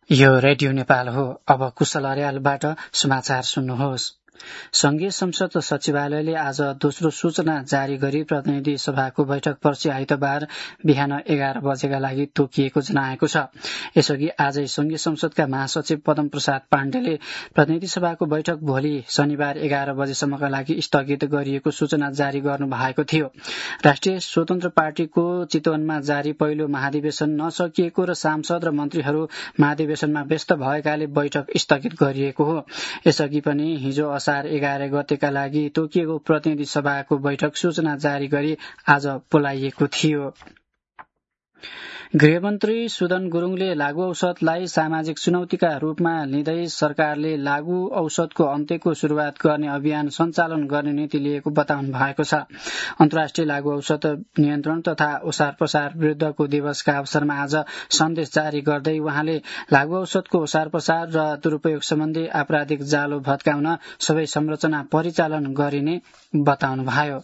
यो रेडियो नेपाल हो। अब कुशल अर्यालबाट समाचार सुन्नुहोस्। संघीय संसद सचिवालयले आज दोस्रो सूचना जारी गरी प्रतिनिधि सभाको बैठक पर्सि आइतबार बिहान 11 बजेका लागि तोकिएको जनाएको छ। यसअघि आजै संघीय संसदका महासचिव पदम प्रसाद पाण्डेले प्रतिनिधि सभाको बैठक भोलि शनिबार 11 बजेसम्मका लागि स्थगित गरिएको सूचना जारी गर्नु भएको थियो। राष्ट्रिय स्वतन्त्र पार्टीको चितवनमा जारी पहिलो महाधिवेशन नसकिएको र सांसद र मन्त्रीहरू महाधिवेशनमा व्यस्त भएकाले बैठक स्थगित गरिएको हो। यसअघि पनि हिजो असार 11 गतेका लागि तोकिएको प्रतिनिधि सभाको बैठक सूचना जारी गरी आज बोलाइएको थियो। गृहमन्त्री सुदन गुरूङले लागू औषधलाई सामाजिक चुनौतीका रूपमा लिँदै सरकारले लागू औषधको अन्त्यको शुरूआत गर्ने अभियान सञ्चालन गर्ने नीति लिएको बताउनु भएको छ। अन्तर्राष्ट्रिय लागू औषध नियन्त्रण तथा ओसार प्रसार विरुद्धको दिवसका अवसरमा आज सन्देश जारी गर्दै उहाँले लागू औषधको ओसार प्रसार र दुरूपयोग सम्बन्धी आपराधिक जालो भत्काउन सबै संरचना परिचालन गरिने बताउनुभयो।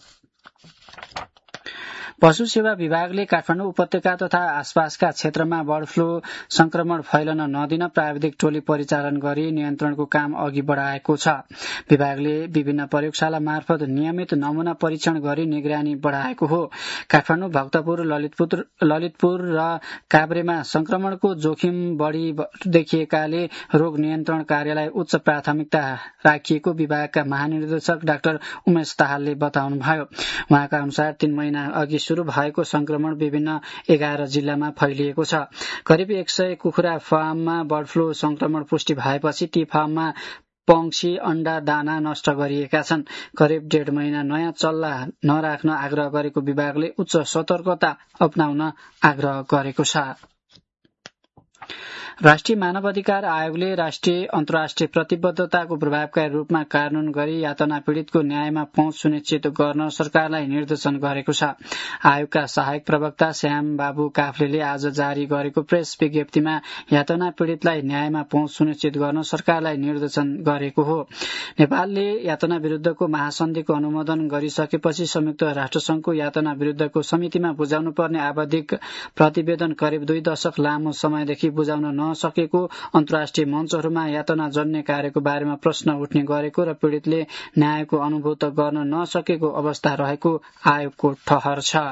पशु सेवा विभागले काठमाडौँ उपत्यका तथा आसपासका क्षेत्रमा बर्ड फ्लू संक्रमण फैलन नदिन प्राविधिक टोली परिचालन गरी नियन्त्रणको काम अघि बढाएको छ। विभागले विभिन्न प्रयोगशाला मार्फत नियमित नमूना परीक्षण गरी निगरानी बढाएको हो। काठमाडौँ, भक्तपुर, ललितपुर र काभ्रेमा संक्रमणको जोखिम बढ़ी देखिएकाले रोग नियन्त्रण कार्यलाई उच्च प्राथमिकता राखिएको विभागका महानिर्देशक डाक्टर उमेश दाहालले बताउनुभयो। उहाँका अनुसार 3 महिना अघि शुरू भएको संक्रमण विभिन्न 11 जिल्लामा फैलिएको छ। करिब 100 कुखुरा फार्ममा बर्ड फ्लू संक्रमण पुष्टि भएपछि ती फार्ममा पंक्षी, अण्डा, दाना नष्ट गरिएका छन्। करिब 1.5 महिना नयाँ चल्ला नराख्न आग्रह गरेको विभागले उच्च सतर्कता अपनाउन आग्रह गरेको छ। राष्ट्रिय मानव अधिकार आयोगले राष्ट्रिय अन्तर्राष्ट्रिय प्रतिबद्धताको प्रभावकारी रूपमा कार्यान्वयन गरी यातना पीड़ितको न्यायमा पहुँच सुनिश्चित गर्न सरकारलाई निर्देशन गरेको छ। आयोगका सहायक प्रवक्ता श्याम बाबु काफ्लेले आज जारी गरेको प्रेस विज्ञप्तिमा यातना पीड़ितलाई न्यायमा पहुँच सुनिश्चित गर्न सरकारलाई निर्देशन गरेको हो। नेपालले यातना विरुद्धको महासन्धिको अनुमोदन गरिसकेपछि संयुक्त राष्ट्रसंघको यातना विरुद्धको समितिमा बुझाउनु पर्ने आवधिक प्रतिवेदन करिब 2 दशक लामो समयदेखि बुझाउन नसकेको अन्तर्राष्ट्रिय मञ्चहरूमा यातना जन्य कार्यको बारेमा प्रश्न उठ्ने गरेको र पीड़ितले न्यायको अनुभूत गर्न नसकेको अवस्था रहेको आयोगको ठहर छ।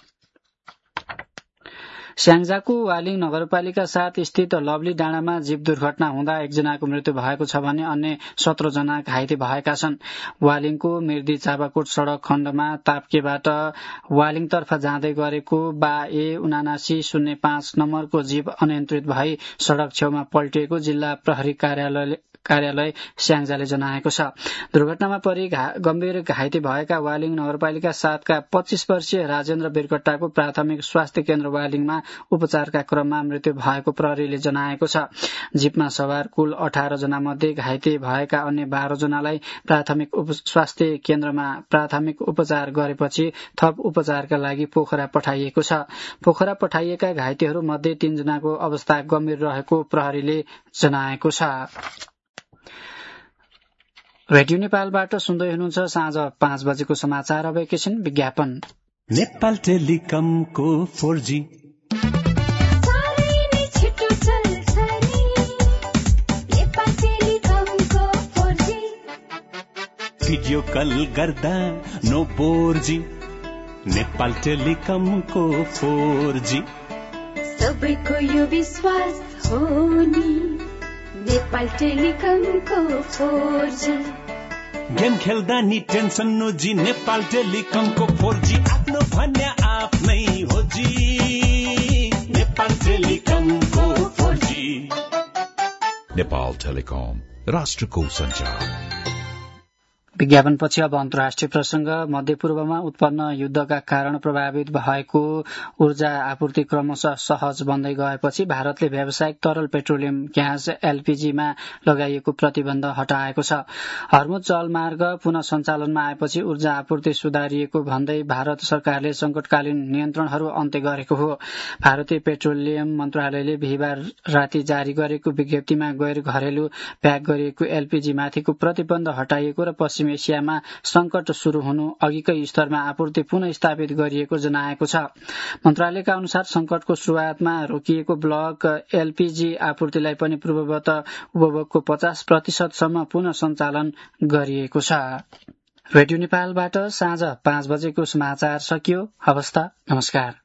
स्याङ्जाको वालिङ नगरपालिका 7 स्थित लवली डाँडामा जीव दुर्घटना हुँदा 1 जनाको मृत्यु भएको छ भने अन्य 17 जना घाइते भएका छन्। वालिङको मिर्दी चापाकोट सड़क खण्डमा ताप्केबाट वालिङतर्फ जाँदै गरेको बा ए 7905 नम्बरको जीव अनियन्त्रित भई सड़क छेउमा पल्टिएको जिल्ला प्रहरी कार्यालय स्याङ्जाले जनाएको छ। दुर्घटनामा परि गम्भीर घाइते भएका वालिङ नगरपालिका 7 का 25 वर्षीय राजेन्द्र बिरकट्टाको प्राथमिक स्वास्थ्य केन्द्र वालिङमा उपचारका क्रममा मृत्यु भएको प्रहरीले जनाएको छ। जीपमा सवार कुल 18 जना मध्ये घाइते भएका अन्य 12 जनालाई प्राथमिक स्वास्थ्य केन्द्रमा प्राथमिक उपचार गरेपछि थप उपचारका लागि पोखरा पठाइएको छ। पोखरा पठाइएका घाइतेहरू मध्ये 3 जनाको अवस्था गम्भीर रहेको प्रहरीले जनाएको छ। रेडियो नेपालबाट सुन्दै हुनुहुन्छ साँझ 5 बजेको समाचार। अब एकैछिन विज्ञापन। नेपाल टेलिकमको 4G भिडियो कल गर्दा नो बोर्जी। नेपाल टेलिकमको 4G सबैको यो विश्वास हो नि। नेपाल टेलिकमको 4G गेम खेल्दा नि टेन्सन नो जी। नेपाल टेलिकमको 4G आफ्नो भन्ने आफ्नै हो जी। नेपाल टेलिकमको 4G। नेपाल टेलिकम राष्ट्रको सञ्चार। विज्ञापनपछि अब अन्तर्राष्ट्रिय प्रसंग। मध्यपूर्वमा उत्पन्न युद्धका कारण प्रभावित भएको ऊर्जा आपूर्ति क्रमशः सहज बन्दै गएपछि भारतले व्यावसायिक तरल पेट्रोलियम ग्यास एलपीजीमा लगाइएको प्रतिबन्ध हटाएको छ। हर्मुज जलमार्ग पुनः सञ्चालनमा आएपछि ऊर्जा आपूर्ति सुधारिएको भन्दै भारत सरकारले संकटकालीन नियन्त्रणहरू अन्त्य गरेको हो। भारतीय पेट्रोलियम मन्त्रालयले बिहिबार राति जारी गरेको विज्ञप्तिमा गैर घरेलु प्याक गरिएको एलपीजी माथिको प्रतिबन्ध हटाइएको र पश्चिमी पश्चिम एसियामा संकट शुरू हुनु अघिकै स्तरमा आपूर्ति पुनः स्थापित गरिएको जनाएको छ। मन्त्रालयका अनुसार संकटको शुरूआतमा रोकिएको ब्लक एलपीजी आपूर्तिलाई पनि पूर्ववत उपभोगको 50% पुनः सञ्चालन गरिएको छ। रेडियो नेपालबाट साँझ 5 बजेको समाचार सकियो। हवस् त, नमस्कार।